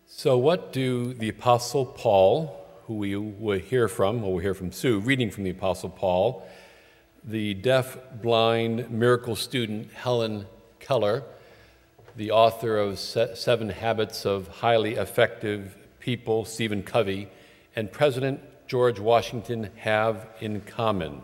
So what do the Apostle Paul, who we will hear from, or we'll hear from Sue, reading from the Apostle Paul, the deaf, blind, miracle student Helen Keller, the author of 7 Habits of Highly Effective People, Stephen Covey, and President George Washington have in common?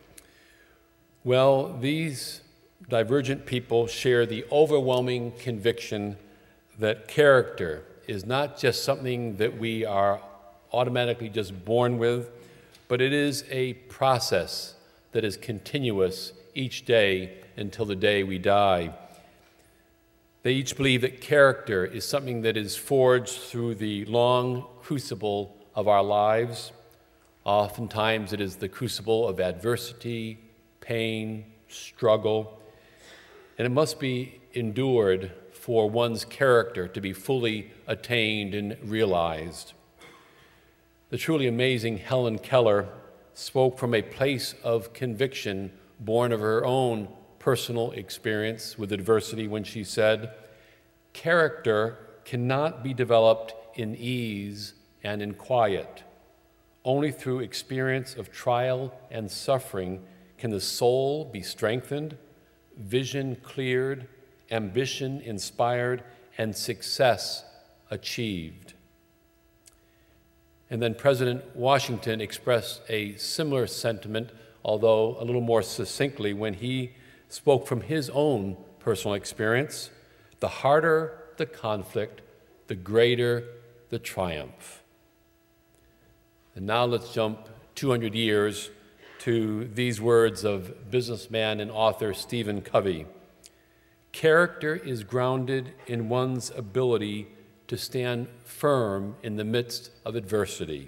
Well, these divergent people share the overwhelming conviction that character is not just something that we are automatically just born with, but it is a process that is continuous each day until the day we die. They each believe that character is something that is forged through the long crucible of our lives. Oftentimes it is the crucible of adversity, pain, struggle, and it must be endured for one's character to be fully attained and realized. The truly amazing Helen Keller spoke from a place of conviction born of her own personal experience with adversity when she said, "Character cannot be developed in ease and in quiet. Only through experience of trial and suffering can the soul be strengthened, vision cleared, ambition inspired, and success achieved." And then President Washington expressed a similar sentiment, although a little more succinctly, when he spoke from his own personal experience: "The harder the conflict, the greater the triumph." And now let's jump 200 years to these words of businessman and author Stephen Covey. "Character is grounded in one's ability to stand firm in the midst of adversity."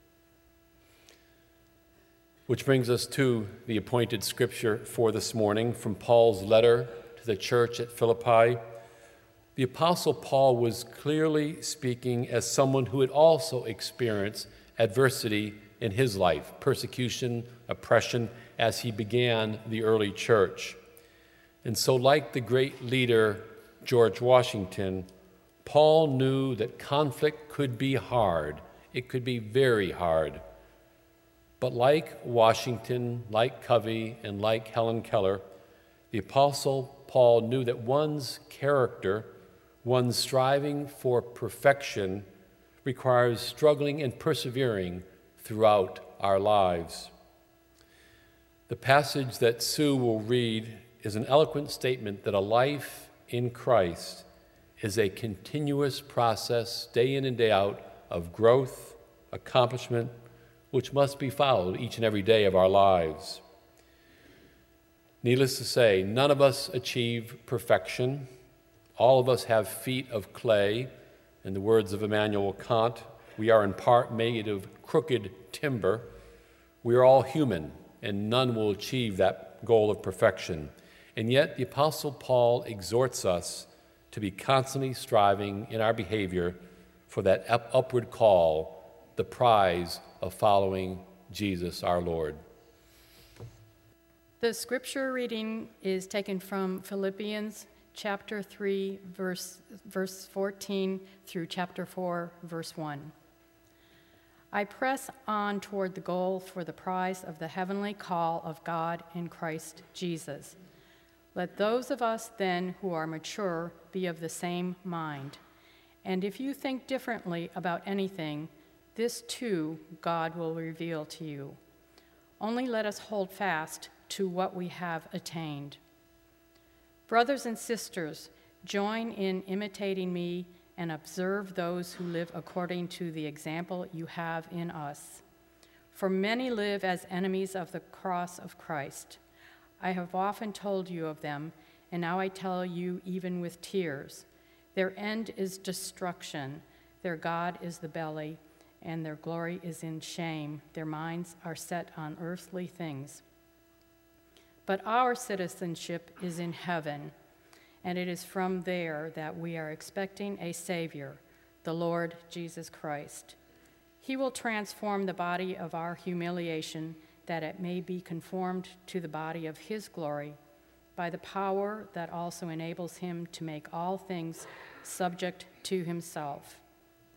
Which brings us to the appointed scripture for this morning from Paul's letter to the church at Philippi. The Apostle Paul was clearly speaking as someone who had also experienced adversity in his life, persecution, oppression, as he began the early church. And so, like the great leader George Washington, Paul knew that conflict could be hard. It could be very hard. But like Washington, like Covey, and like Helen Keller, the Apostle Paul knew that one's character, one's striving for perfection, requires struggling and persevering throughout our lives. The passage that Sue will read is an eloquent statement that a life in Christ is a continuous process, day in and day out, of growth, accomplishment, which must be followed each and every day of our lives. Needless to say, none of us achieve perfection. All of us have feet of clay. In the words of Immanuel Kant, we are in part made of crooked timber. We are all human, and none will achieve that goal of perfection. And yet the Apostle Paul exhorts us to be constantly striving in our behavior for that upward call, the prize of following Jesus our Lord. The scripture reading is taken from Philippians chapter 3, verse 14 through chapter 4, verse 1. "I press on toward the goal for the prize of the heavenly call of God in Christ Jesus. Let those of us then who are mature be of the same mind. And if you think differently about anything, this too God will reveal to you. Only let us hold fast to what we have attained. Brothers and sisters, join in imitating me and observe those who live according to the example you have in us. For many live as enemies of the cross of Christ. I have often told you of them, and now I tell you even with tears. Their end is destruction. Their God is the belly, and their glory is in shame. Their minds are set on earthly things. But our citizenship is in heaven, and it is from there that we are expecting a Savior, the Lord Jesus Christ. He will transform the body of our humiliation that it may be conformed to the body of his glory, by the power that also enables him to make all things subject to himself.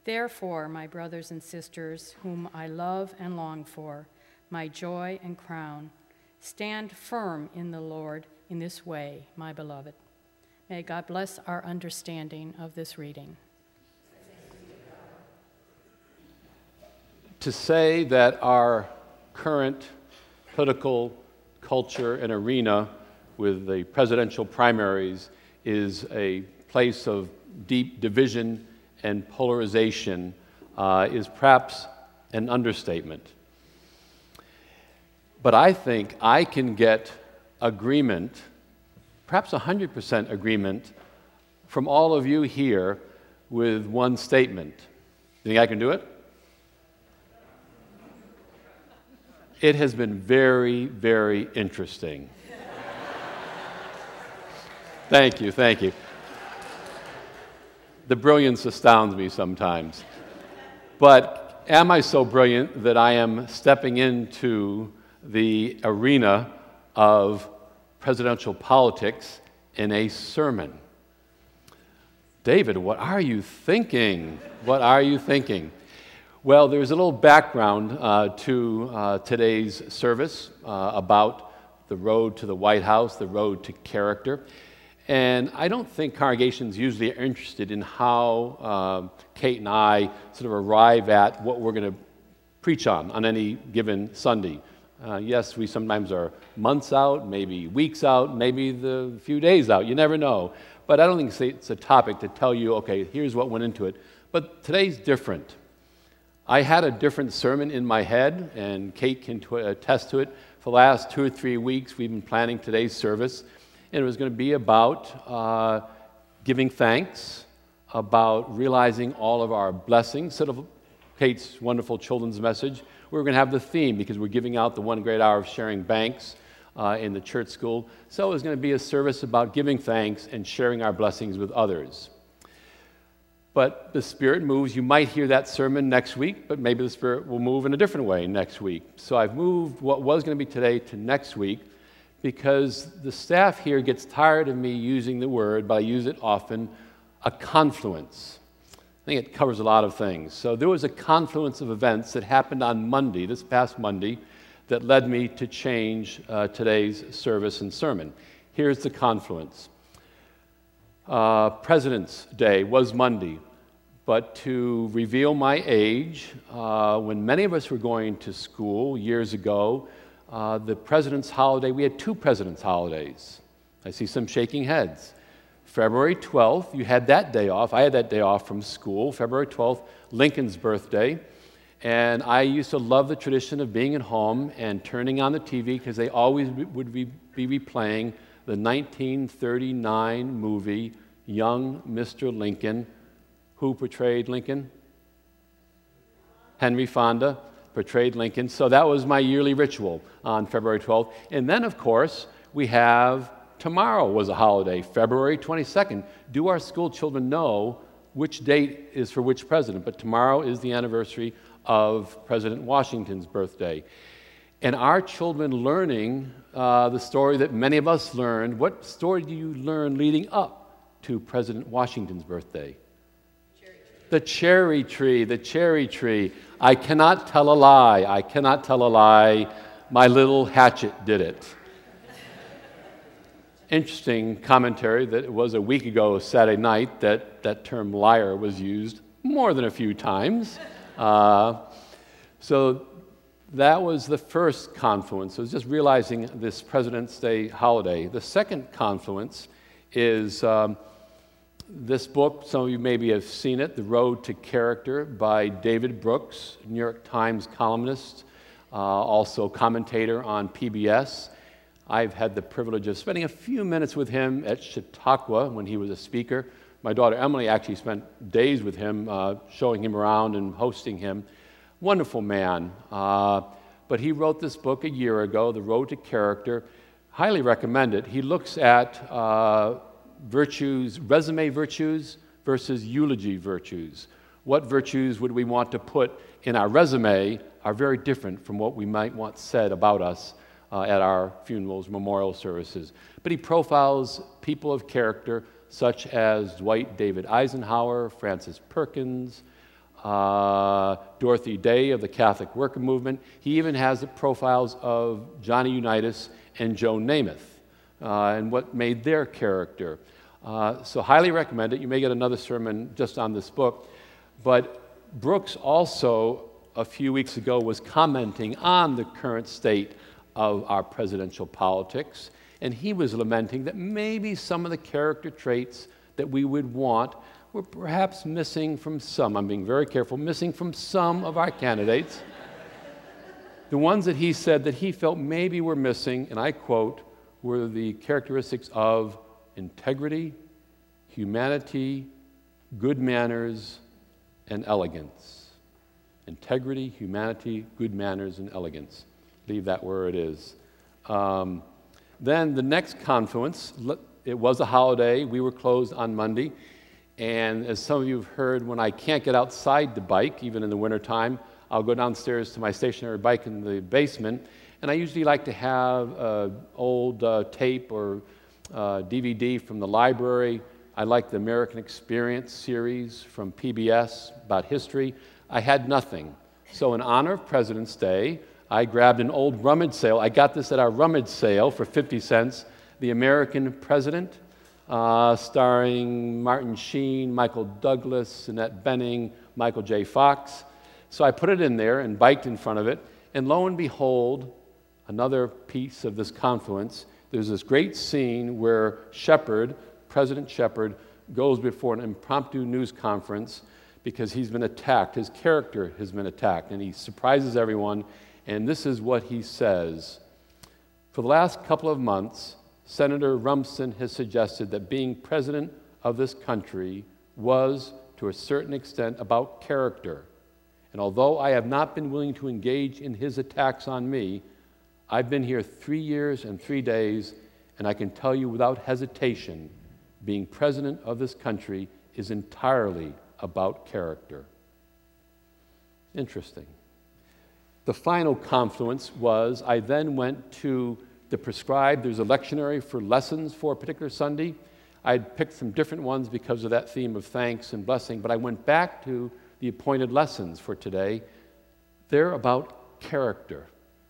Therefore, my brothers and sisters, whom I love and long for, my joy and crown, stand firm in the Lord in this way, my beloved. May God bless our understanding of this reading. To say that our current political culture and arena with the presidential primaries is a place of deep division and polarization is perhaps an understatement. But I think I can get agreement, perhaps 100% agreement, from all of you here with one statement. You think I can do it? It has been very, very interesting. Thank you, thank you. The brilliance astounds me sometimes. But am I so brilliant that I am stepping into the arena of presidential politics in a sermon? David, what are you thinking? What are you thinking? Well, there's a little background to today's service about the road to the White House, the road to character. And I don't think congregations usually are interested in how Kate and I sort of arrive at what we're going to preach on any given Sunday. Yes, we sometimes are months out, maybe weeks out, maybe the few days out. You never know. But I don't think it's a topic to tell you, okay, here's what went into it. But today's different. I had a different sermon in my head, and Kate can attest to it. For the last 2 or 3 weeks, we've been planning today's service, and it was going to be about giving thanks, about realizing all of our blessings. Sort of Kate's wonderful children's message. We're going to have the theme because we're giving out the 1 great hour of sharing banks in the church school. So it was going to be a service about giving thanks and sharing our blessings with others. But the Spirit moves. You might hear that sermon next week, but maybe the Spirit will move in a different way next week. So I've moved what was going to be today to next week because the staff here gets tired of me using the word, but I use it often, a confluence. I think it covers a lot of things. So there was a confluence of events that happened on Monday, this past Monday, that led me to change today's service and sermon. Here's the confluence. President's Day was Monday, but to reveal my age, when many of us were going to school years ago, the President's holiday, we had 2 President's holidays. I see some shaking heads. February 12th, you had that day off. I had that day off from school. February 12th, Lincoln's birthday. And I used to love the tradition of being at home and turning on the TV because they always would be replaying the 1939 movie, Young Mr. Lincoln. Who portrayed Lincoln? Henry Fonda portrayed Lincoln. So that was my yearly ritual on February 12th. And then, of course, we have tomorrow was a holiday, February 22nd. Do our school children know which date is for which president? But tomorrow is the anniversary of President Washington's birthday. And our children learning the story that many of us learned. What story do you learn leading up to President Washington's birthday? The cherry tree, the cherry tree. I cannot tell a lie. I cannot tell a lie. My little hatchet did it. Interesting commentary that it was a week ago, Saturday night, that term liar was used more than a few times. So that was the first confluence. It was just realizing this President's Day holiday. The second confluence is this book. Some of you maybe have seen it, The Road to Character by David Brooks, New York Times columnist, also commentator on PBS. I've had the privilege of spending a few minutes with him at Chautauqua when he was a speaker. My daughter Emily actually spent days with him, showing him around and hosting him. Wonderful man. But he wrote this book a year ago, The Road to Character. Highly recommend it. He looks at virtues, resume virtues versus eulogy virtues. What virtues would we want to put in our resume are very different from what we might want said about us at our funerals, memorial services. But he profiles people of character such as Dwight David Eisenhower, Francis Perkins, Dorothy Day of the Catholic Worker Movement. He even has the profiles of Johnny Unitas and Joe Namath and what made their character. So highly recommend it. You may get another sermon just on this book. But Brooks also, a few weeks ago, was commenting on the current state of our presidential politics, and he was lamenting that maybe some of the character traits that we would want were perhaps missing from some, I'm being very careful, missing from some of our candidates. The ones that he said that he felt maybe were missing, and I quote, were the characteristics of integrity, humanity, good manners, and elegance. Integrity, humanity, good manners, and elegance. Leave that where it is. Then the next confluence, it was a holiday. We were closed on Monday. And as some of you have heard, when I can't get outside to bike, even in the wintertime, I'll go downstairs to my stationary bike in the basement. And I usually like to have an old tape or DVD from the library. I like the American Experience series from PBS about history. I had nothing. So in honor of President's Day, I grabbed an old rummage sale. I got this at our rummage sale for 50 cents, The American President, starring Martin Sheen, Michael Douglas, Annette Bening, Michael J. Fox. So I put it in there and biked in front of it, and lo and behold, another piece of this confluence, there's this great scene where Shepard, President Shepard, goes before an impromptu news conference because he's been attacked. His character has been attacked, and he surprises everyone, and this is what he says. For the last couple of months, Senator Rumsfeld has suggested that being president of this country was, to a certain extent, about character. And although I have not been willing to engage in his attacks on me, I've been here 3 years and 3 days, and I can tell you without hesitation, being president of this country is entirely about character. Interesting. The final confluence was I then went to the prescribed, there's a lectionary for lessons for a particular Sunday. I'd picked some different ones because of that theme of thanks and blessing, but I went back to the appointed lessons for today. They're about character.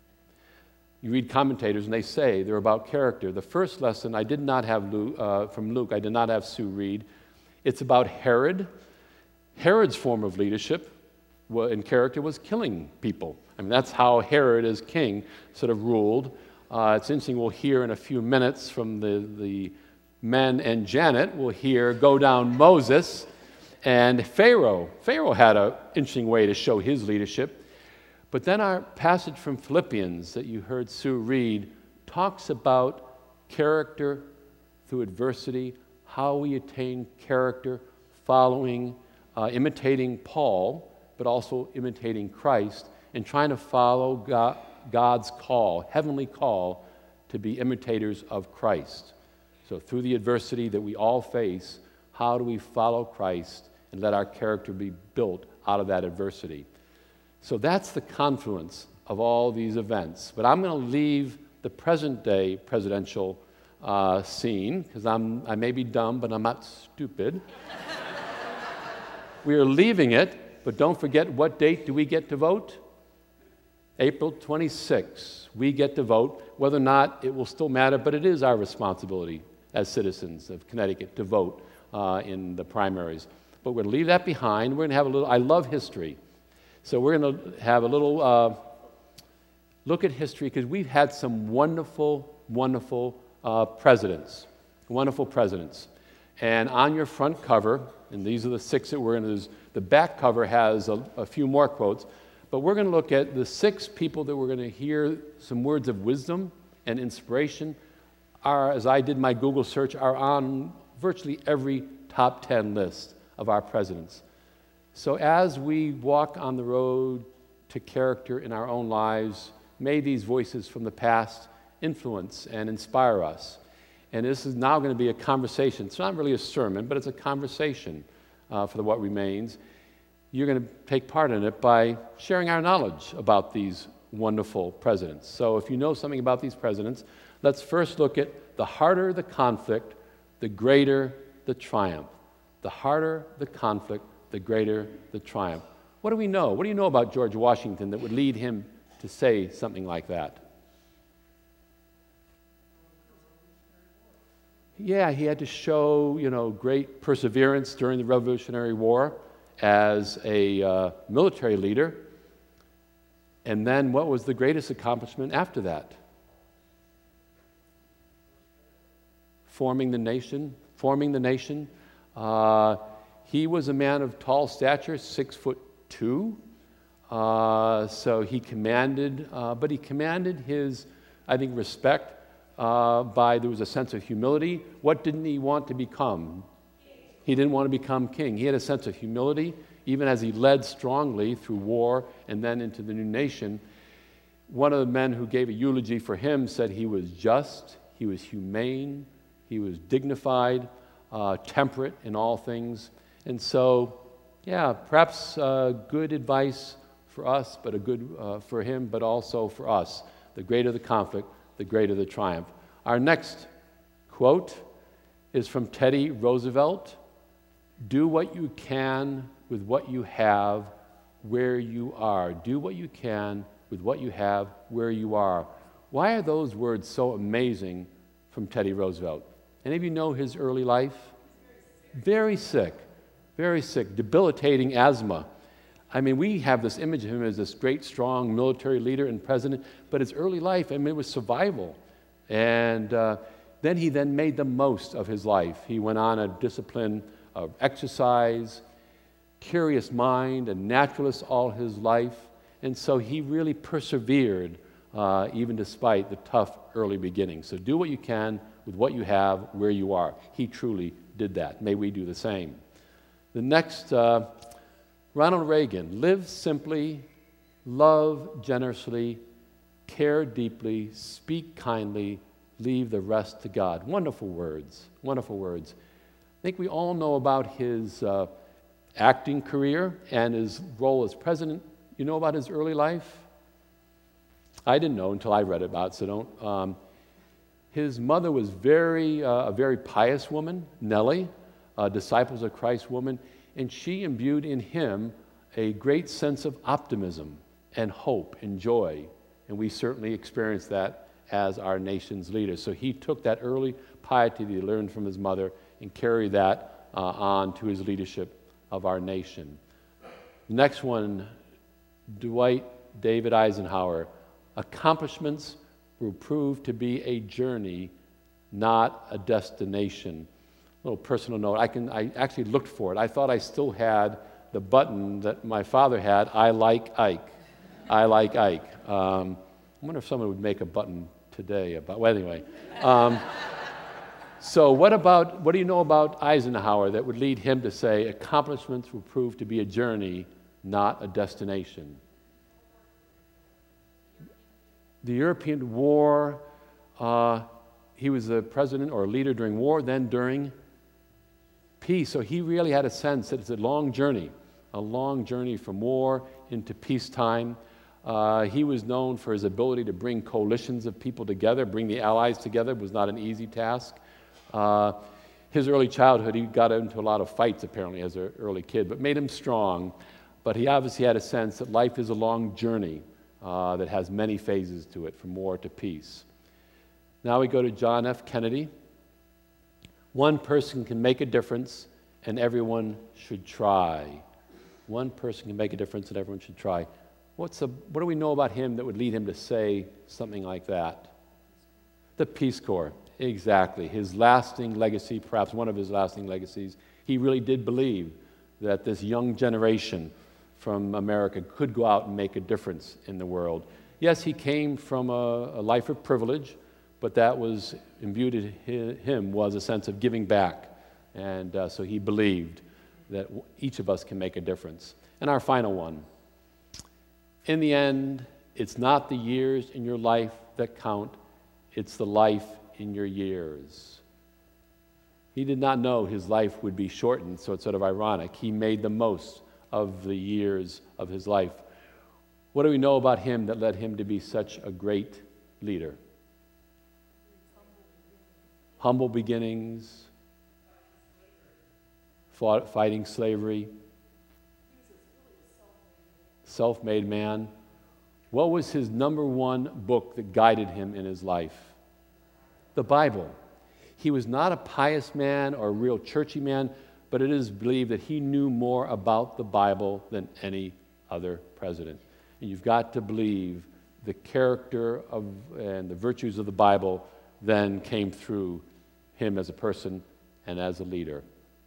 You read commentators and they say they're about character. The first lesson I did not have from Luke, I did not have Sue read. It's about Herod. Herod's form of leadership in character was killing people. I mean, that's how Herod as king sort of ruled. It's interesting, we'll hear in a few minutes from the men and Janet, we'll hear go down Moses and Pharaoh. Pharaoh had an interesting way to show his leadership. But then our passage from Philippians that you heard Sue read talks about character through adversity, how we attain character, following, imitating Paul, but also imitating Christ, and trying to follow God's call, heavenly call, to be imitators of Christ. So through the adversity that we all face, how do we follow Christ and let our character be built out of that adversity? So that's the confluence of all these events. But I'm going to leave the present-day presidential scene, because I may be dumb, but I'm not stupid. We are leaving it, but don't forget, what date do we get to vote? April 26. We get to vote. Whether or not it will still matter, but it is our responsibility as citizens of Connecticut to vote in the primaries. But we're going to leave that behind. We're going to have a little, I love history. So we're going to have a little look at history, because we've had some wonderful, wonderful presidents. Wonderful presidents. And on your front cover, and these are the 6 that we're going to do, the back cover has a few more quotes, but we're going to look at the 6 people that we're going to hear some words of wisdom and inspiration are, as I did my Google search, are on virtually every top 10 list of our presidents. So as we walk on the road to character in our own lives, may these voices from the past influence and inspire us. And this is now going to be a conversation. It's not really a sermon, but it's a conversation for what remains. You're going to take part in it by sharing our knowledge about these wonderful presidents. So if you know something about these presidents, let's first look at the harder the conflict, the greater the triumph. The harder the conflict, the greater the triumph. What do we know? What do you know about George Washington that would lead him to say something like that? Yeah, he had to show, great perseverance during the Revolutionary War as a military leader. And then what was the greatest accomplishment after that? Forming the nation. He was a man of tall stature, 6'2". So he commanded, but he commanded his, I think, respect there was a sense of humility. What didn't he want to become? He didn't want to become king. He had a sense of humility, even as he led strongly through war and then into the new nation. One of the men who gave a eulogy for him said he was just, he was humane, he was dignified, temperate in all things. And so, yeah, perhaps good advice for us, but a good for him, but also for us. The greater the conflict, the greater the triumph. Our next quote is from Teddy Roosevelt. Do what you can with what you have where you are. Do what you can with what you have where you are. Why are those words so amazing from Teddy Roosevelt? Any of you know his early life? Very sick, debilitating asthma. I mean, we have this image of him as this great, strong military leader and president, but his early life, it was survival. And then he made the most of his life. He went on a discipline of exercise, curious mind, a naturalist all his life. And so he really persevered, even despite the tough early beginnings. So do what you can with what you have where you are. He truly did that. May we do the same. The next, Ronald Reagan. Live simply, love generously, care deeply, speak kindly, leave the rest to God. Wonderful words, wonderful words. I think we all know about his acting career and his role as president. You know about his early life? I didn't know until I read about it, so don't. His mother was a very pious woman, Nellie, a Disciples of Christ woman, and she imbued in him a great sense of optimism and hope and joy. And we certainly experienced that as our nation's leader. So he took that early piety that he learned from his mother and carried that on to his leadership of our nation. Next one, Dwight David Eisenhower. Accomplishments will prove to be a journey, not a destination. A little personal note, I actually looked for it. I thought I still had the button that my father had, I like Ike. I like Ike. I wonder if someone would make a button today about, well, anyway. So what do you know about Eisenhower that would lead him to say, accomplishments will prove to be a journey, not a destination? The European War, he was a president or a leader during war, then during peace. So he really had a sense that it's a long journey from war into peacetime. He was known for his ability to bring coalitions of people together, bring the Allies together. It was not an easy task. His early childhood, he got into a lot of fights apparently as an early kid, but made him strong. But he obviously had a sense that life is a long journey that has many phases to it, from war to peace. Now we go to John F. Kennedy. One person can make a difference, and everyone should try. One person can make a difference, and everyone should try. What do we know about him that would lead him to say something like that? The Peace Corps, exactly. His lasting legacy, perhaps one of his lasting legacies, he really did believe that this young generation from America could go out and make a difference in the world. Yes, he came from a life of privilege, but that was imbued in him was a sense of giving back. And so he believed that each of us can make a difference. And our final one. In the end, it's not the years in your life that count, it's the life in your years. He did not know his life would be shortened, so it's sort of ironic. He made the most of the years of his life. What do we know about him that led him to be such a great leader? Humble beginnings, fighting slavery. self-made man, what was his number one book that guided him in his life? The Bible. He was not a pious man or a real churchy man, but it is believed that he knew more about the Bible than any other president. And you've got to believe the character of and the virtues of the Bible then came through him as a person and as a leader.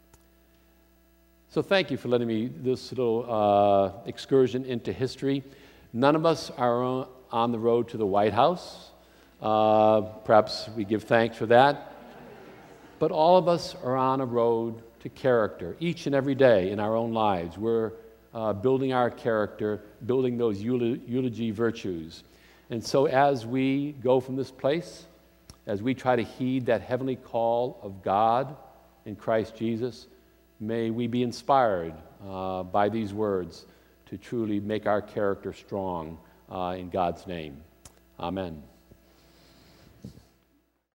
So thank you for letting me this little excursion into history. None of us are on the road to the White House. Perhaps we give thanks for that. But all of us are on a road to character, each and every day in our own lives. We're building our character, building those eulogy virtues. And so as we go from this place, as we try to heed that heavenly call of God in Christ Jesus, may we be inspired by these words to truly make our character strong in God's name. Amen.